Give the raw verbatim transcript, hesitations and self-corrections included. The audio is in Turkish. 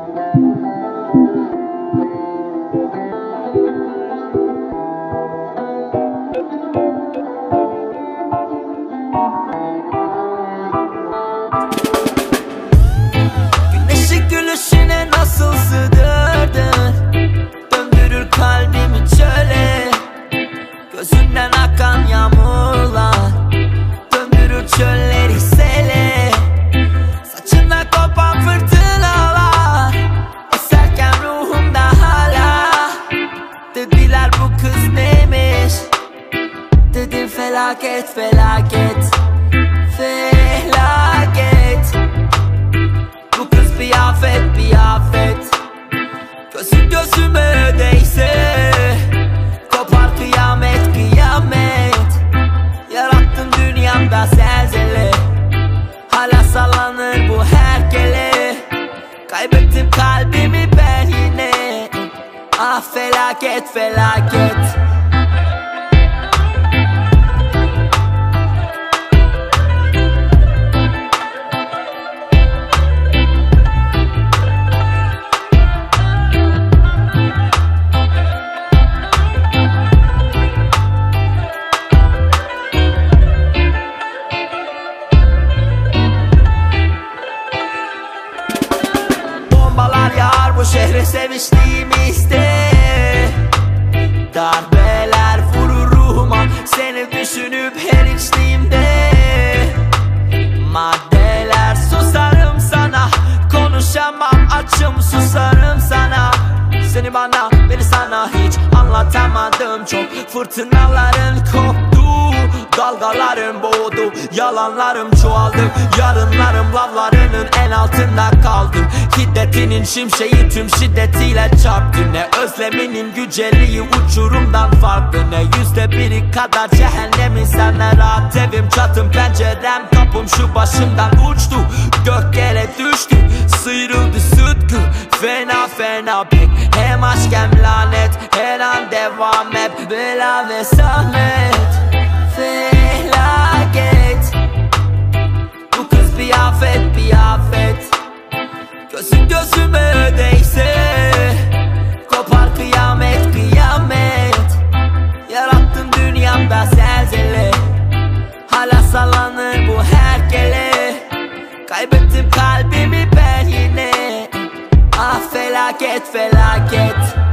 Güneşi gülüşüne nasıl sığdırdın, döndürür kalbimi çöle. Gözünden akan yağmurlar döndürür çölleri sele. Saçından kopan fırtınalar eserken ruhumda hala. Dediler bu kız neymiş, dedim felaket felaket felaket. Bu kız bir afet bir afet. Gözü gözüme değse kopar kıyamet kıyamet. Yarattım dünyamda zelzele, hala sallanır bu herkele. Kaybettim kalbimi ben yine, ah felaket felaket. Bombalar yağar bu şehre seviştiğimizde. Darbeler vurur ruhuma seni düşünüp her içtiğimde. Maddeler susarım sana, konuşamam açım susarım sana. Seni bana beni sana hiç anlatamadım. Çok fırtınaların koptu, dalgaların boğdu, yalanlarım çoğaldı. Yarınlarım lavlarının en altında kaldım. Hiddetinin şimşeği tüm şiddetiyle çarptı. Ne özleminin güceliği uçurumdan farklı, ne yüzde biri kadar cehennemin senle rahat. Evim çatım pencerem kapım şu başımdan uçtu. Gök yere düştü, sıyrıldı sütkü. Fena fena pek, hem aşk hem lanet. Her an devam hep bela ve zahmet. Felaket. Bu kız bir afet bir afet. Gözüm gözüme değse kopar kıyamet kıyamet. Yarattım dünyamda zelzele, hala sallanır bu herkele. Kaybettim kalbimi ben yine, ah felaket felaket.